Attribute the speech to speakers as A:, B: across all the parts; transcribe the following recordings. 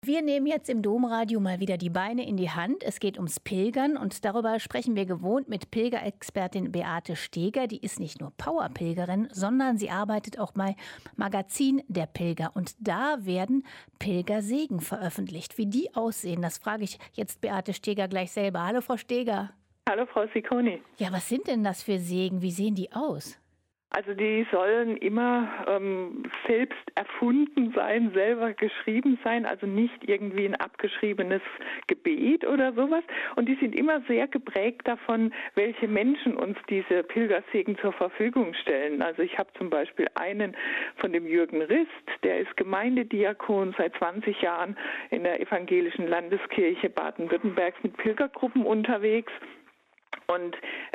A: Wir nehmen jetzt im Domradio mal wieder die Beine in die Hand. Es geht ums Pilgern und darüber sprechen wir gewohnt mit Pilgerexpertin Beate Steger. Die ist nicht nur Powerpilgerin, sondern sie arbeitet auch bei Magazin der Pilger. Und da werden Pilgersegen veröffentlicht. Wie die aussehen, das frage ich jetzt Beate Steger gleich selber. Hallo Frau Steger.
B: Hallo Frau Sicconi.
A: Ja, was sind denn das für Segen? Wie sehen die aus?
B: Also die sollen immer selbst erfunden sein, selber geschrieben sein, also nicht irgendwie ein abgeschriebenes Gebet oder sowas. Und die sind immer sehr geprägt davon, welche Menschen uns diese Pilgersegen zur Verfügung stellen. Also ich habe zum Beispiel einen von dem Jürgen Rist, der ist Gemeindediakon seit 20 Jahren in der evangelischen Landeskirche Baden-Württembergs mit Pilgergruppen unterwegs. Und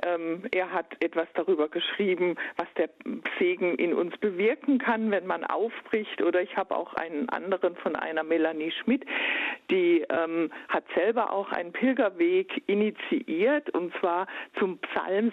B: er hat etwas darüber geschrieben, was der Segen in uns bewirken kann, wenn man aufbricht. Oder ich habe auch einen anderen von einer Melanie Schmidt, die hat selber auch einen Pilgerweg initiiert, und zwar zum Psalm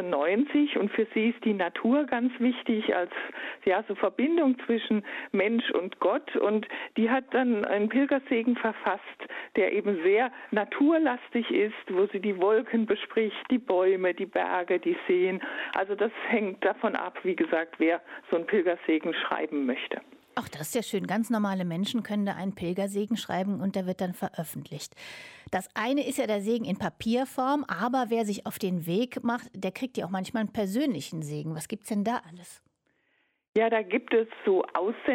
B: 96. Und für sie ist die Natur ganz wichtig als so Verbindung zwischen Mensch und Gott. Und die hat dann einen Pilgersegen verfasst, der eben sehr naturlastig ist, wo sie die Wolken bespricht, die Bäume, die Berge, die Seen. Also das hängt davon ab, wie gesagt, wer so einen Pilgersegen schreiben möchte.
A: Ach, das ist ja schön. Ganz normale Menschen können da einen Pilgersegen schreiben und der wird dann veröffentlicht. Das eine ist ja der Segen in Papierform, aber wer sich auf den Weg macht, der kriegt ja auch manchmal einen persönlichen Segen. Was gibt's denn da alles?
B: Ja, da gibt es so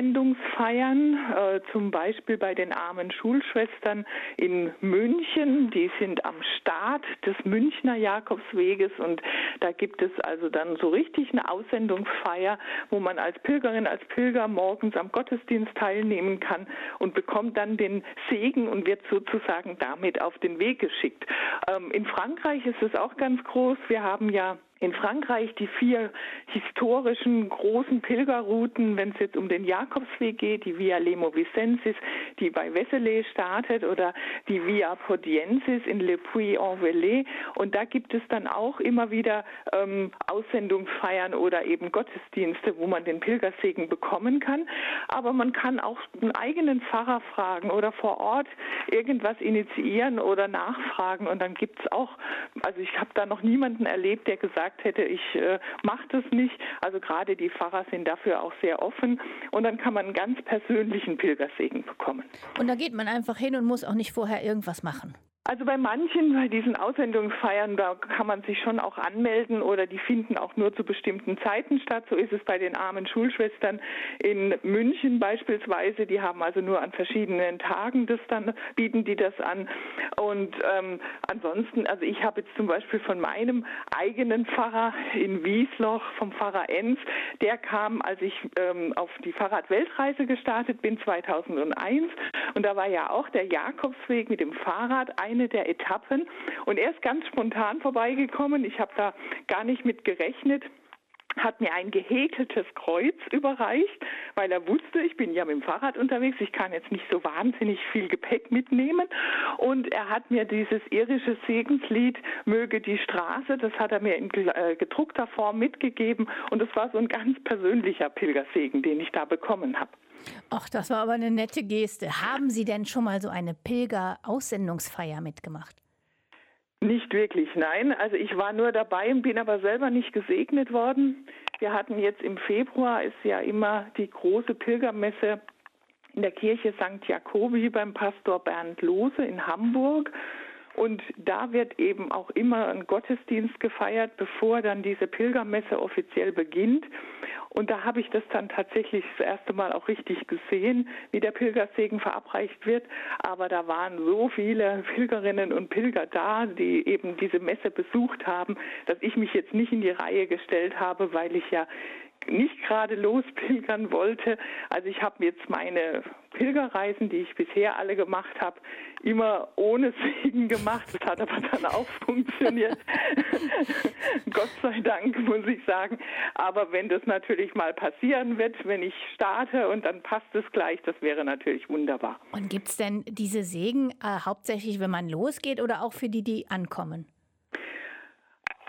B: Aussendungsfeiern, zum Beispiel bei den armen Schulschwestern in München. Die sind am Start des Münchner Jakobsweges, und da gibt es also dann so richtig eine Aussendungsfeier, wo man als Pilgerin, als Pilger morgens am Gottesdienst teilnehmen kann und bekommt dann den Segen und wird sozusagen damit auf den Weg geschickt. In Frankreich ist es auch ganz groß. Wir haben ja in Frankreich die 4 historischen großen Pilgerrouten, wenn es jetzt um den Jakobsweg geht, die Via Lemo-Vicensis, die bei Vézelay startet, oder die Via Podiensis in Le Puy-en-Velay. Und da gibt es dann auch immer wieder Aussendungsfeiern oder eben Gottesdienste, wo man den Pilgersegen bekommen kann. Aber man kann auch einen eigenen Pfarrer fragen oder vor Ort irgendwas initiieren oder nachfragen. Und dann gibt es auch, also ich habe da noch niemanden erlebt, der gesagt hätte, ich mache das nicht. Also gerade die Pfarrer sind dafür auch sehr offen, und dann kann man einen ganz persönlichen Pilgersegen bekommen.
A: Und da geht man einfach hin und muss auch nicht vorher irgendwas machen.
B: Also bei manchen, bei diesen Aussendungsfeiern, da kann man sich schon auch anmelden, oder die finden auch nur zu bestimmten Zeiten statt. So ist es bei den armen Schulschwestern in München beispielsweise. Die haben also nur an verschiedenen Tagen bieten die das an. Und ansonsten, also ich habe jetzt zum Beispiel von meinem eigenen Pfarrer in Wiesloch, vom Pfarrer Enz, der kam, als ich auf die Fahrradweltreise gestartet bin, 2001. Und da war ja auch der Jakobsweg mit dem Fahrrad eine der Etappen, und er ist ganz spontan vorbeigekommen. Ich habe da gar nicht mit gerechnet, hat mir ein gehäkeltes Kreuz überreicht, weil er wusste, ich bin ja mit dem Fahrrad unterwegs, ich kann jetzt nicht so wahnsinnig viel Gepäck mitnehmen, und er hat mir dieses irische Segenslied "Möge die Straße", das hat er mir in gedruckter Form mitgegeben, und es war so ein ganz persönlicher Pilgersegen, den ich da bekommen habe.
A: Ach, das war aber eine nette Geste. Haben Sie denn schon mal so eine Pilger-Aussendungsfeier mitgemacht?
B: Nicht wirklich, nein. Also ich war nur dabei und bin aber selber nicht gesegnet worden. Wir hatten jetzt im Februar, ist ja immer die große Pilgermesse in der Kirche St. Jakobi beim Pastor Bernd Lohse in Hamburg. Und da wird eben auch immer ein Gottesdienst gefeiert, bevor dann diese Pilgermesse offiziell beginnt. Und da habe ich das dann tatsächlich das erste Mal auch richtig gesehen, wie der Pilgersegen verabreicht wird. Aber da waren so viele Pilgerinnen und Pilger da, die eben diese Messe besucht haben, dass ich mich jetzt nicht in die Reihe gestellt habe, weil ich ja nicht gerade lospilgern wollte. Also ich habe jetzt meine Pilgerreisen, die ich bisher alle gemacht habe, immer ohne Segen gemacht. Das hat aber dann auch funktioniert. Gott sei Dank, muss ich sagen. Aber wenn das natürlich mal passieren wird, wenn ich starte und dann passt es gleich, das wäre natürlich wunderbar.
A: Und gibt es denn diese Segen hauptsächlich, wenn man losgeht, oder auch für die, die ankommen?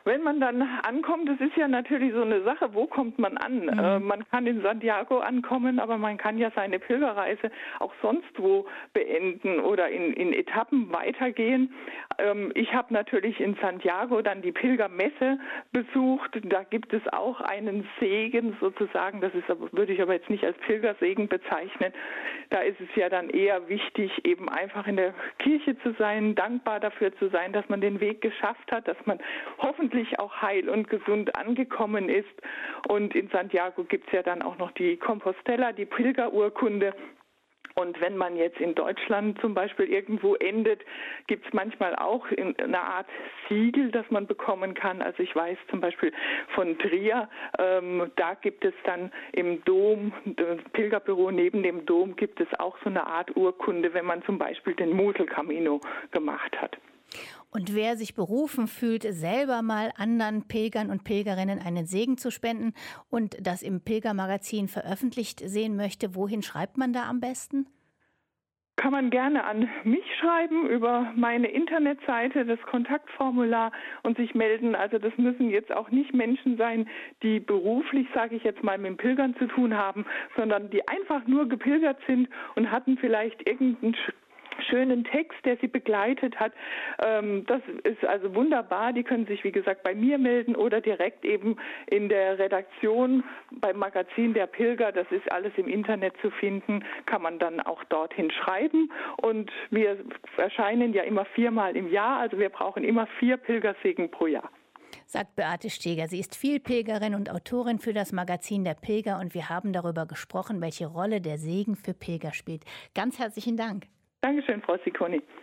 B: Wenn man dann ankommt, das ist ja natürlich so eine Sache, wo kommt man an? Man kann in Santiago ankommen, aber man kann ja seine Pilgerreise auch sonst wo beenden oder in Etappen weitergehen. Ich habe natürlich in Santiago dann die Pilgermesse besucht. Da gibt es auch einen Segen sozusagen, würde ich aber jetzt nicht als Pilgersegen bezeichnen. Da ist es ja dann eher wichtig, eben einfach in der Kirche zu sein, dankbar dafür zu sein, dass man den Weg geschafft hat, dass man hoffentlich auch heil und gesund angekommen ist. Und in Santiago gibt es ja dann auch noch die Compostela, die Pilgerurkunde. Und wenn man jetzt in Deutschland zum Beispiel irgendwo endet, gibt es manchmal auch eine Art Siegel, das man bekommen kann. Also ich weiß zum Beispiel von Trier, da gibt es dann im Dom, das Pilgerbüro neben dem Dom, gibt es auch so eine Art Urkunde, wenn man zum Beispiel den Mosel-Camino gemacht hat.
A: Und wer sich berufen fühlt, selber mal anderen Pilgern und Pilgerinnen einen Segen zu spenden und das im Pilgermagazin veröffentlicht sehen möchte, wohin schreibt man da am besten?
B: Kann man gerne an mich schreiben über meine Internetseite, das Kontaktformular und sich melden. Also das müssen jetzt auch nicht Menschen sein, die beruflich, sage ich jetzt mal, mit dem Pilgern zu tun haben, sondern die einfach nur gepilgert sind und hatten vielleicht irgendeinen schönen Text, der sie begleitet hat. Das ist also wunderbar. Die können sich, wie gesagt, bei mir melden oder direkt eben in der Redaktion beim Magazin Der Pilger. Das ist alles im Internet zu finden, kann man dann auch dorthin schreiben. Und wir erscheinen ja immer 4-mal im Jahr, also wir brauchen immer 4 Pilgersegen pro Jahr.
A: Sagt Beate Steger. Sie ist Vielpilgerin und Autorin für das Magazin Der Pilger und wir haben darüber gesprochen, welche Rolle der Segen für Pilger spielt. Ganz herzlichen Dank.
B: Dankeschön, Frau Cicconi.